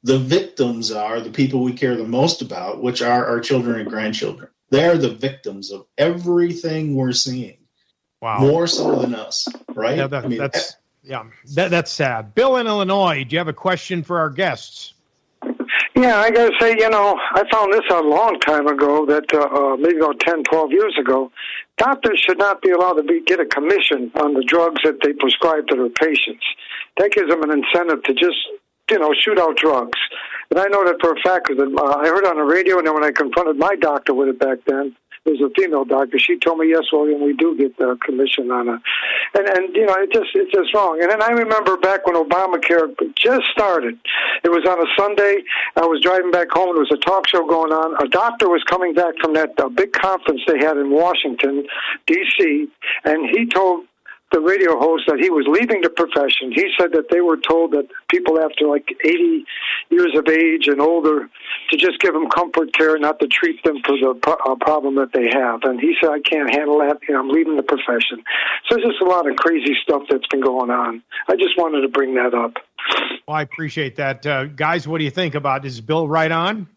the victims are the people we care the most about, which are our children and grandchildren. They're the victims of everything we're seeing. Wow. More so than us, right? Yeah, that, I mean, that's yeah, that, that's sad. Bill in Illinois, do you have a question for our guests? Yeah, I got to say, you know, I found this out a long time ago, that uh, uh, maybe about ten, twelve years ago, doctors should not be allowed to be, get a commission on the drugs that they prescribe to their patients. That gives them an incentive to just, you know, shoot out drugs. And I know that for a fact, because uh, I heard on the radio, and then when I confronted my doctor with it back then, it was a female doctor, she told me, yes, William, we do get the commission on it. And, and you know, it just it's just wrong. And then I remember back when Obamacare just started, it was on a Sunday, I was driving back home, there was a talk show going on, a doctor was coming back from that uh, big conference they had in Washington, D C, and he told the radio host that he was leaving the profession. He said that they were told that people after like eighty years of age and older to just give them comfort care, not to treat them for the pro- uh, problem that they have. And he said, I can't handle that. You know, I'm leaving the profession. So there's just a lot of crazy stuff that's been going on. I just wanted to bring that up. Well, I appreciate that. Uh, guys, what do you think about it? Is Bill right on?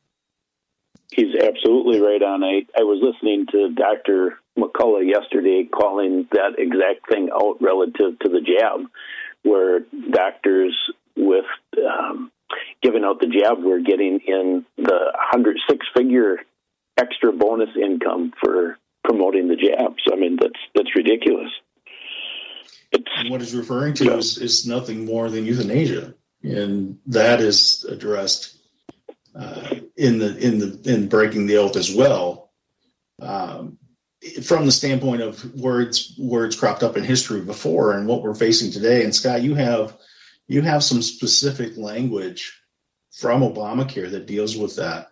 He's absolutely right on. I, I was listening to Doctor McCullough yesterday calling that exact thing out relative to the jab, where doctors with um, giving out the jab were getting in the hundred six-figure extra bonus income for promoting the jab. So, I mean, that's that's ridiculous. It's, and what he's referring to yeah. is, is nothing more than euthanasia, and that is addressed uh, in the in the in breaking the oath as well. Um, from the standpoint of words words cropped up in history before and what we're facing today. And Scott, you have you have some specific language from Obamacare that deals with that.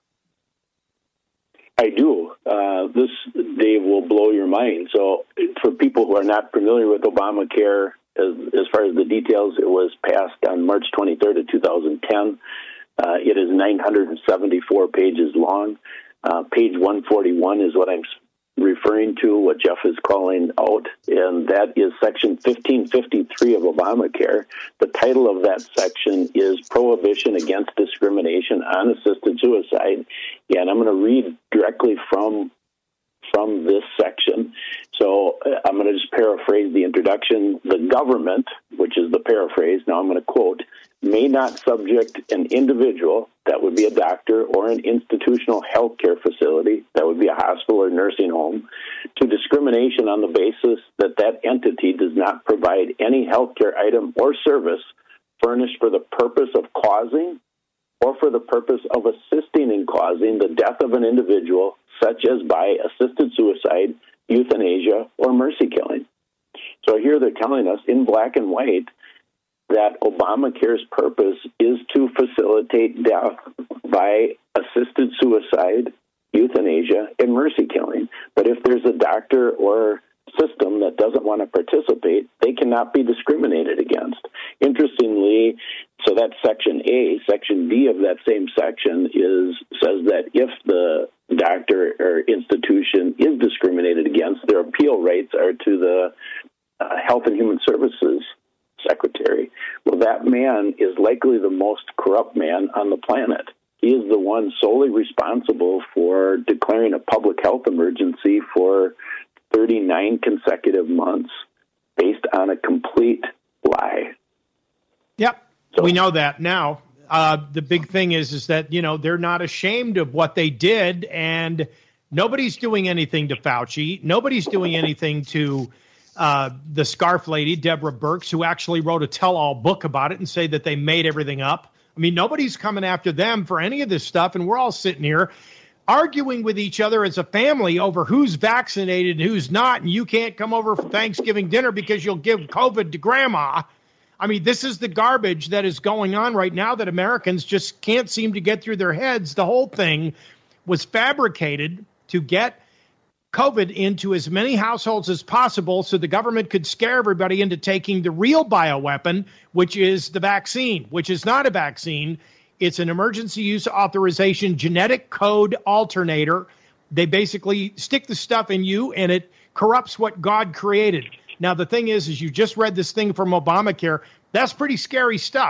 I do. Uh, this, Dave, will blow your mind. So for people who are not familiar with Obamacare, as, as far as the details, it was passed on March twenty-third of two thousand ten. Uh, it is nine hundred seventy-four pages long. Uh, page one forty-one is what I'm referring to, what Jeff is calling out, and that is Section fifteen fifty-three of Obamacare. The title of that section is Prohibition Against Discrimination on Assisted Suicide, and I'm going to read directly from from this section. So I'm going to just paraphrase the introduction. The government, which is the paraphrase, now I'm going to quote, may not subject an individual, that would be a doctor, or an institutional health care facility, that would be a hospital or nursing home, to discrimination on the basis that that entity does not provide any health care item or service furnished for the purpose of causing or for the purpose of assisting in causing the death of an individual, such as by assisted suicide, euthanasia, or mercy killing. So here they're telling us in black and white that Obamacare's purpose is to facilitate death by assisted suicide, euthanasia, and mercy killing. But if there's a doctor or system that doesn't want to participate, they cannot be discriminated against. Interestingly, so that's Section A. Section B of that same section is says that if the doctor or institution is discriminated against, their appeal rights are to the uh, Health and Human Services Secretary. Well, that man is likely the most corrupt man on the planet. He is the one solely responsible for declaring a public health emergency for thirty-nine consecutive months based on a complete lie. Yep, so, we know that now. Uh, the big thing is, is that, you know, they're not ashamed of what they did, and nobody's doing anything to Fauci. Nobody's doing anything to uh, the scarf lady, Deborah Birx, who actually wrote a tell-all book about it and say that they made everything up. I mean, nobody's coming after them for any of this stuff, and we're all sitting here arguing with each other as a family over who's vaccinated and who's not, and you can't come over for Thanksgiving dinner because you'll give COVID to grandma. I mean, this is the garbage that is going on right now that Americans just can't seem to get through their heads. The whole thing was fabricated to get COVID into as many households as possible so the government could scare everybody into taking the real bioweapon, which is the vaccine, which is not a vaccine. It's an emergency use authorization genetic code alternator. They basically stick the stuff in you, and it corrupts what God created. Now, the thing is, is you just read this thing from Obamacare. That's pretty scary stuff.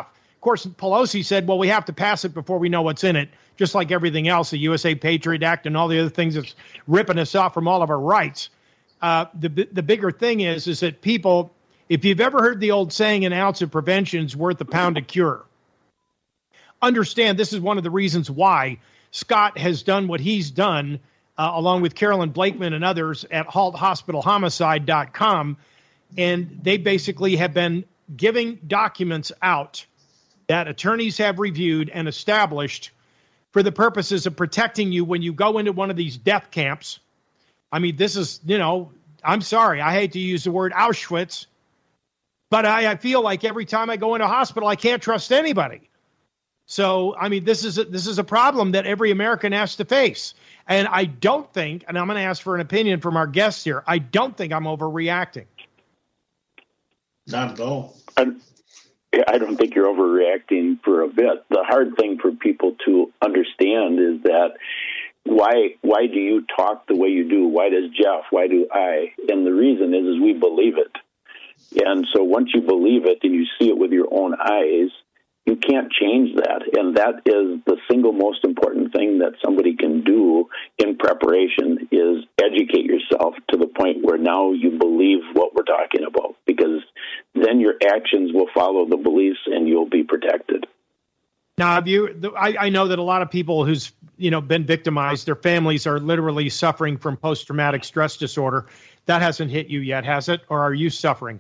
course, Pelosi said, well, we have to pass it before we know what's in it, just like everything else, the U S A Patriot Act and all the other things that's ripping us off from all of our rights. Uh, the the bigger thing is, is that people, if you've ever heard the old saying, an ounce of prevention is worth a pound of cure, understand this is one of the reasons why Scott has done what he's done, uh, along with Carolyn Blakeman and others at halt hospital homicide dot com. And they basically have been giving documents out that attorneys have reviewed and established for the purposes of protecting you when you go into one of these death camps. I mean, this is, you know, I'm sorry, I hate to use the word Auschwitz, but I, I feel like every time I go into a hospital, I can't trust anybody. So, I mean, this is a, this is a problem that every American has to face. And I don't think, and I'm going to ask for an opinion from our guests here, I don't think I'm overreacting. Not at all. I, I don't think you're overreacting for a bit. The hard thing for people to understand is that why why do you talk the way you do? Why does Jeff? Why do I? And the reason is, is we believe it. And so once you believe it and you see it with your own eyes, you can't change that. And that is the single most important thing that somebody can do in preparation is educate yourself to the point where now you believe what we're talking about, because then your actions will follow the beliefs and you'll be protected. Now, have you, I, I know that a lot of people who's, you know, been victimized, their families are literally suffering from post-traumatic stress disorder. That hasn't hit you yet, has it? Or are you suffering?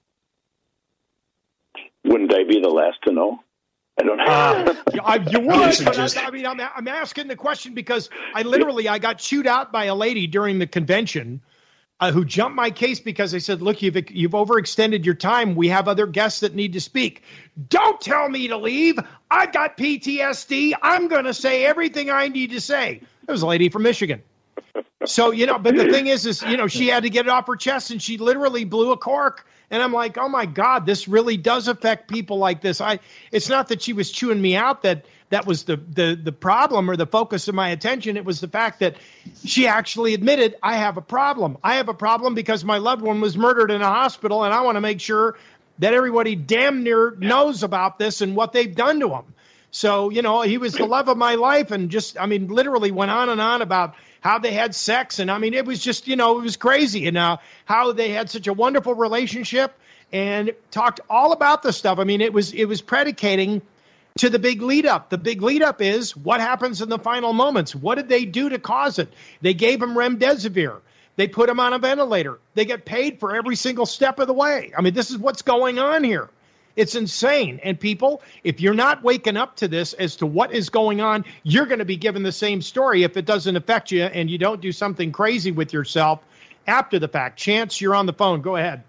Wouldn't I be the last to know? I don't know. Uh, I, you would, but I, I mean, I'm, I'm asking the question because I literally, I got chewed out by a lady during the convention uh, who jumped my case because they said, look, you've, you've overextended your time. We have other guests that need to speak. Don't tell me to leave. I got P T S D. I'm going to say everything I need to say. It was a lady from Michigan. So, you know, but the thing is, is, you know, she had to get it off her chest and she literally blew a cork. And I'm like, oh, my God, this really does affect people like this. I, it's not that she was chewing me out that that was the, the, the problem or the focus of my attention. It was the fact that she actually admitted, I have a problem. I have a problem because my loved one was murdered in a hospital, and I want to make sure that everybody damn near knows about this and what they've done to him. So, you know, he was the love of my life and just, I mean, literally went on and on about how they had sex. And I mean, it was just, you know, it was crazy. And uh, how they had such a wonderful relationship and talked all about the stuff. I mean, it was it was predicating to the big lead up. The big lead up is what happens in the final moments. What did they do to cause it? They gave him remdesivir. They put him on a ventilator. They get paid for every single step of the way. I mean, this is what's going on here. It's insane. And people, if you're not waking up to this as to what is going on, you're going to be given the same story if it doesn't affect you and you don't do something crazy with yourself after the fact. Chance, you're on the phone. Go ahead.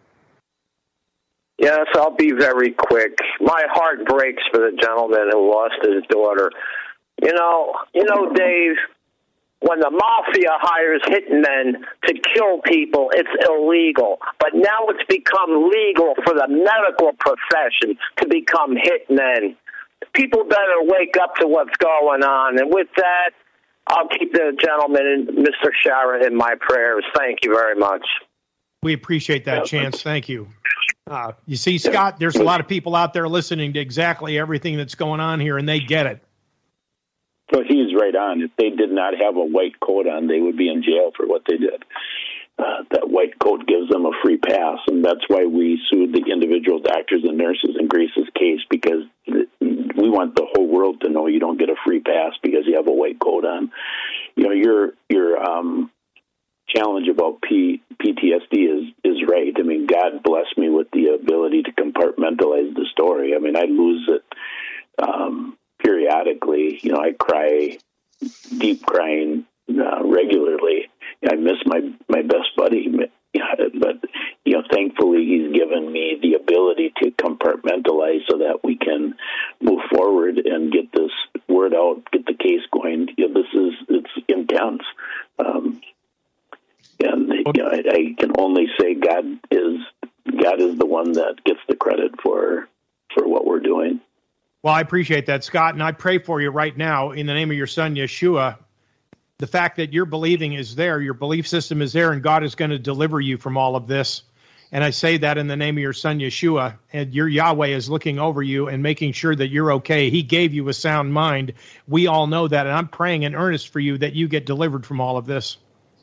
Yes, I'll be very quick. My heart breaks for the gentleman who lost his daughter. You know, you know, Dave, when the mafia hires hitmen to kill people, it's illegal. But now it's become legal for the medical profession to become hitmen. People better wake up to what's going on. And with that, I'll keep the gentleman, Mister Shara, in my prayers. Thank you very much. We appreciate that, Chance. Thank you. Uh, you see, Scott, there's a lot of people out there listening to exactly everything that's going on here, and they get it. So he's right on. If they did not have a white coat on, they would be in jail for what they did. Uh, that white coat gives them a free pass, and that's why we sued the individual doctors and nurses in Grace's case, because we want the whole world to know you don't get a free pass because you have a white coat on. You know, your your um, challenge about P, PTSD is, is right. I mean, God blessed me with the ability to compartmentalize the story. I mean, I lose it um, periodically. You know, I cry, deep crying uh, regularly. I miss my, my best buddy, but, you know, thankfully he's given me the ability to compartmentalize so that we can move forward and get this word out, get the case going. You know, this is, it's intense. Um, and, you know, I, I can only say God is, God is the one that gets the credit for, for what we're doing. Well, I appreciate that, Scott, and I pray for you right now in the name of your son, Yeshua. The fact that your believing is there, your belief system is there, and God is going to deliver you from all of this. And I say that in the name of your son, Yeshua, and your Yahweh is looking over you and making sure that you're okay. He gave you a sound mind. We all know that, and I'm praying in earnest for you that you get delivered from all of this.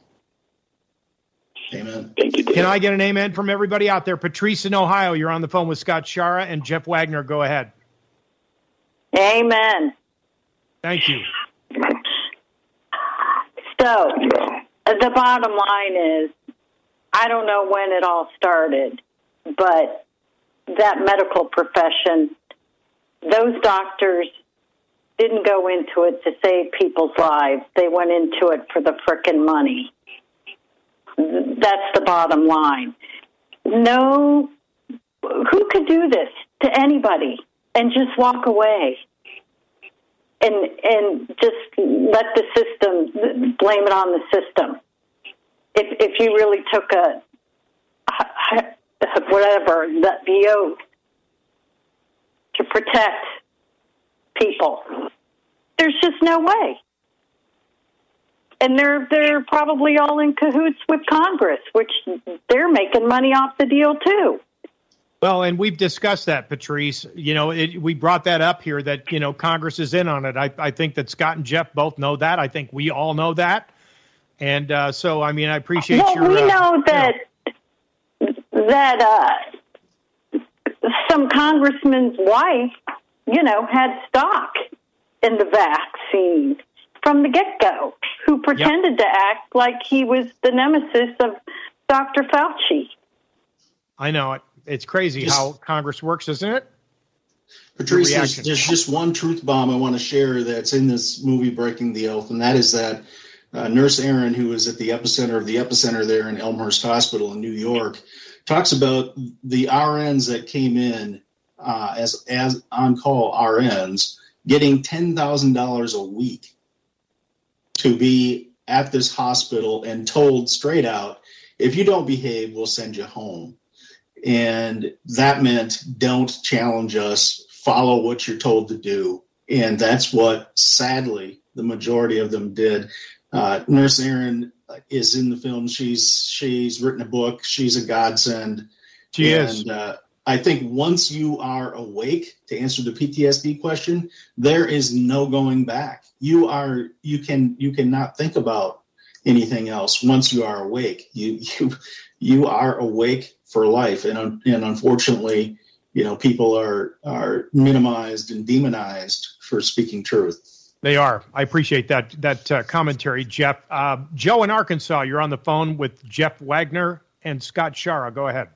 Amen. Thank you, Dave. Can I get an amen from everybody out there? Patrice in Ohio, you're on the phone with Scott Schara and Jeff Wagner. Go ahead. Amen. Thank you. So, the bottom line is, I don't know when it all started, but that medical profession, those doctors didn't go into it to save people's lives. They went into it for the frickin' money. That's the bottom line. No, who could do this to anybody and just walk away and and just let the system, blame it on the system? If if you really took a, whatever, the, the oath to protect people, there's just no way. And they're they're probably all in cahoots with Congress, which they're making money off the deal too. Well, and we've discussed that, Patrice. You know, it, we brought that up here that, you know, Congress is in on it. I, I think that Scott and Jeff both know that. I think we all know that. And uh, so, I mean, I appreciate well, your... Well, we uh, know that, you know. that uh, some congressman's wife, you know, had stock in the vaccine from the get-go, who pretended yep. to act like he was the nemesis of Doctor Fauci. I know it. It's crazy just, how Congress works, isn't it? Patrice, there's, there's just one truth bomb I want to share that's in this movie, Breaking the Oath, and that is that uh, Nurse Aaron, who was at the epicenter of the epicenter there in Elmhurst Hospital in New York, talks about the R Ns that came in uh, as as on-call R Ns getting ten thousand dollars a week to be at this hospital and told straight out, if you don't behave, we'll send you home. And that meant don't challenge us, follow what you're told to do. And that's what, sadly, the majority of them did. Uh, Nurse Aaron is in the film. She's she's written a book. She's a godsend. She and, is. Uh, I think once you are awake, to answer the P T S D question, there is no going back. You are you can you cannot think about anything else once you are awake. You you you are awake for life, and and unfortunately, you know, people are are minimized and demonized for speaking truth. They are. I appreciate that that uh, commentary, Jeff. Uh, Joe in Arkansas, you're on the phone with Jeff Wagner and Scott Schara. Go ahead.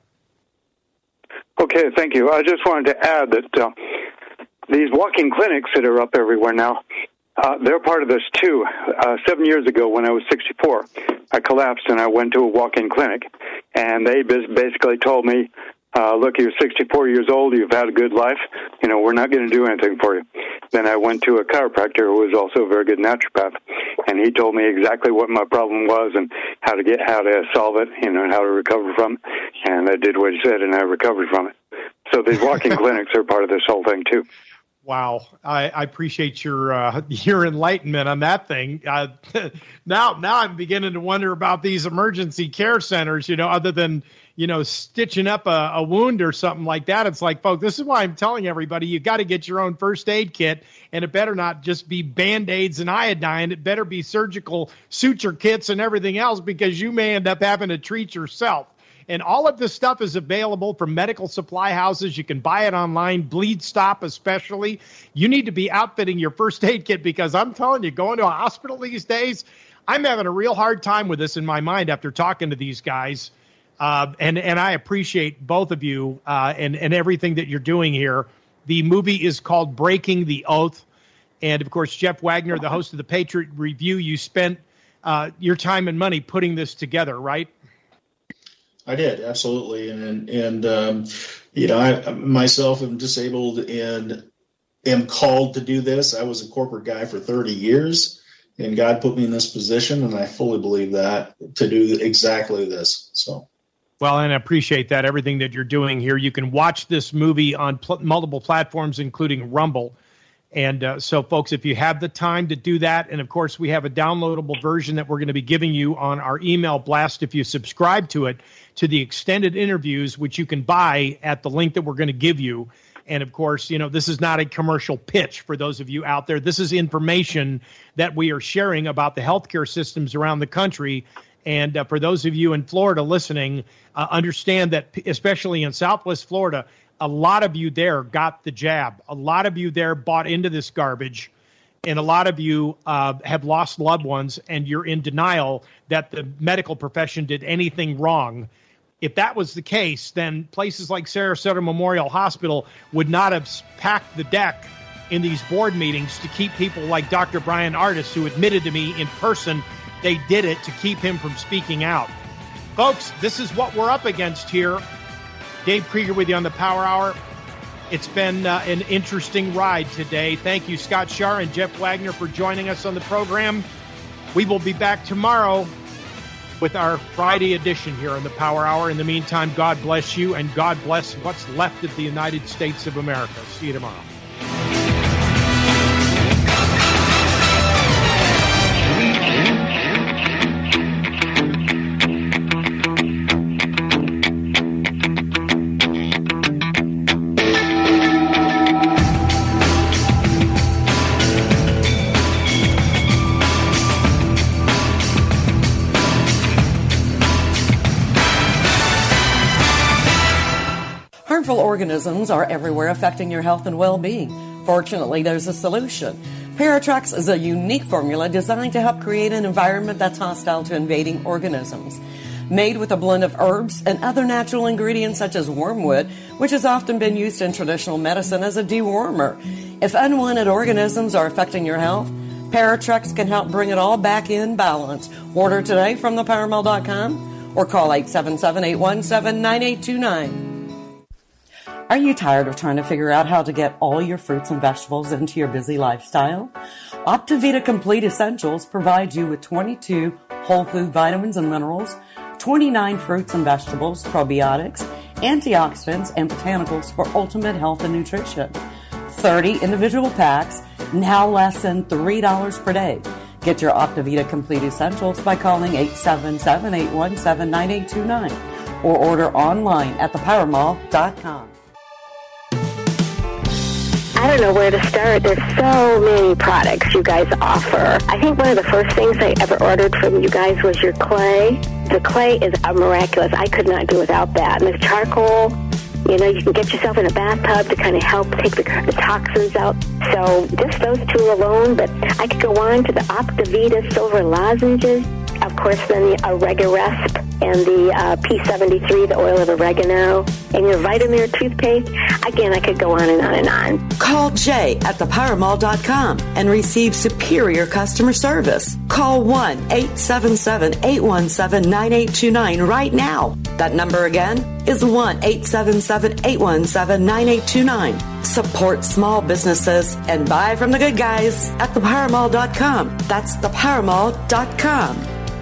Okay, thank you. I just wanted to add that uh, these walk-in clinics that are up everywhere now, uh, they're part of this too. Uh, seven years ago when I was sixty-four, I collapsed and I went to a walk-in clinic, and they basically told me, uh, look, you're sixty-four years old, you've had a good life, you know, we're not going to do anything for you. Then I went to a chiropractor who was also a very good naturopath, and he told me exactly what my problem was and how to get, how to solve it, you know, and how to recover from it. And I did what he said, and I recovered from it. So these walk-in clinics are part of this whole thing too. Wow, I, I appreciate your uh, your enlightenment on that thing. Uh, now, now I'm beginning to wonder about these emergency care centers. You know, other than you know stitching up a, a wound or something like that, it's like, folks, this is why I'm telling everybody you got to get your own first aid kit, and it better not just be Band-Aids and iodine. It better be surgical suture kits and everything else, because you may end up having to treat yourself. And all of this stuff is available from medical supply houses. You can buy it online, Bleed Stop especially. You need to be outfitting your first aid kit, because I'm telling you, going to a hospital these days, I'm having a real hard time with this in my mind after talking to these guys. Uh, and, and I appreciate both of you uh, and, and everything that you're doing here. The movie is called Breaking the Oath. And, of course, Jeff Wagner, the host of the Patriot Review, you spent uh, your time and money putting this together, right? I did, absolutely. And, and um, you know, I myself am disabled and am called to do this. I was a corporate guy for thirty years, and God put me in this position, and I fully believe that, to do exactly this. So, well, and I appreciate that, everything that you're doing here. You can watch this movie on pl- multiple platforms, including Rumble. And uh, so, folks, if you have the time to do that, and of course, we have a downloadable version that we're going to be giving you on our email blast if you subscribe to it, to the extended interviews, which you can buy at the link that we're going to give you. And of course, you know, this is not a commercial pitch for those of you out there. This is information that we are sharing about the healthcare systems around the country. And uh, for those of you in Florida listening, uh, understand that, especially in Southwest Florida, a lot of you there got the jab. A lot of you there bought into this garbage. And a lot of you uh, have lost loved ones, and you're in denial that the medical profession did anything wrong. If that was the case, then places like Sarasota Memorial Hospital would not have packed the deck in these board meetings to keep people like Doctor Brian Ardis, who admitted to me in person they did it to keep him from speaking out. Folks, this is what we're up against here. Dave Krieger with you on the Power Hour. It's been uh, an interesting ride today. Thank you, Scott Shar and Jeff Wagner, for joining us on the program. We will be back tomorrow with our Friday edition here on the Power Hour. In the meantime, God bless you, and God bless what's left of the United States of America. See you tomorrow. Harmful organisms are everywhere, affecting your health and well-being. Fortunately, there's a solution. Paratrex is a unique formula designed to help create an environment that's hostile to invading organisms. Made with a blend of herbs and other natural ingredients such as wormwood, which has often been used in traditional medicine as a dewormer. If unwanted organisms are affecting your health, Paratrex can help bring it all back in balance. Order today from the power mall dot com or call eight seven seven, eight one seven, nine eight two nine. Are you tired of trying to figure out how to get all your fruits and vegetables into your busy lifestyle? Optivita Complete Essentials provides you with twenty-two whole food vitamins and minerals, twenty-nine fruits and vegetables, probiotics, antioxidants, and botanicals for ultimate health and nutrition. thirty individual packs, now less than three dollars per day. Get your Optivita Complete Essentials by calling eight seven seven, eight one seven, nine eight two nine or order online at the power mall dot com. I don't know where to start. There's so many products you guys offer. I think one of the first things I ever ordered from you guys was your clay. The clay is a miraculous. I could not do without that. And the charcoal, you know, you can get yourself in a bathtub to kind of help take the, the toxins out. So just those two alone, but I could go on to the Optivita Silver Lozenges. Of course, then the Oregaresp and the uh, P seventy-three, the oil of oregano, and your Vitamir toothpaste. Again, I could go on and on and on. Call Jay at the power mall dot com and receive superior customer service. Call one eight seven seven, eight one seven, nine eight two nine right now. That number again is one eight seven seven, eight one seven, nine eight two nine. Support small businesses and buy from the good guys at the power mall dot com. That's the power mall dot com.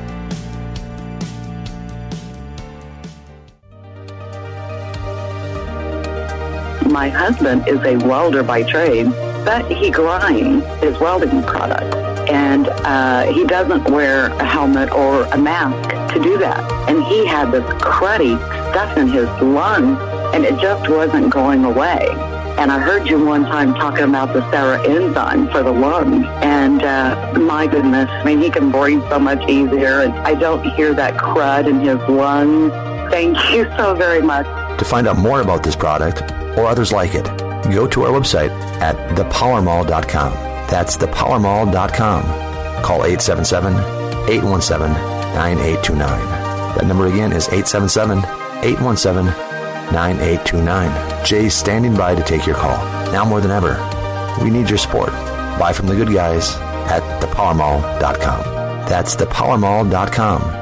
My husband is a welder by trade, but he grinds his welding product. And uh, he doesn't wear a helmet or a mask to do that. And he had this cruddy stuff in his lungs, and it just wasn't going away. And I heard you one time talking about the Sarah enzyme for the lungs. And uh, my goodness, I mean, he can breathe so much easier. And I don't hear that crud in his lungs. Thank you so very much. To find out more about this product or others like it, go to our website at the power mall dot com. That's the power mall dot com. Call eight seven seven, eight one seven, nine eight two nine. That number again is eight seven seven, eight one seven, nine eight two nine. Jay's standing by to take your call. Now more than ever, we need your support. Buy from the good guys at the power mall dot com. That's the power mall dot com.